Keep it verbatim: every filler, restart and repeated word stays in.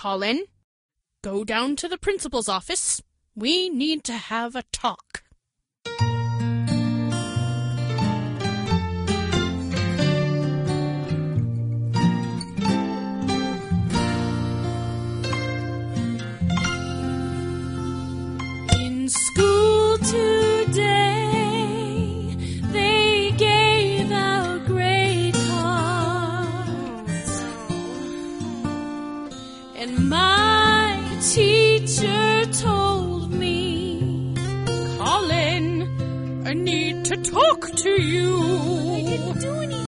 Colin. Go down to the principal's office. We need to have a talk. In school today, they gave out grade cards, and my teacher told me, Colin, I need to talk to you.